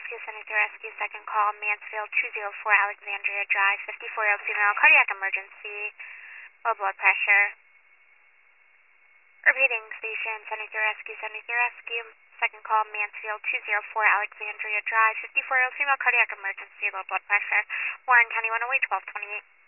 Rescue, 73 Rescue, second call, Mansfield 204 Alexandria Drive, 54-year-old female, cardiac emergency, low blood pressure. Repeating station, 73 Rescue, 73 Rescue, second call, Mansfield 204 Alexandria Drive, 54-year-old female, cardiac emergency, low blood pressure, Warren County 108, 1228.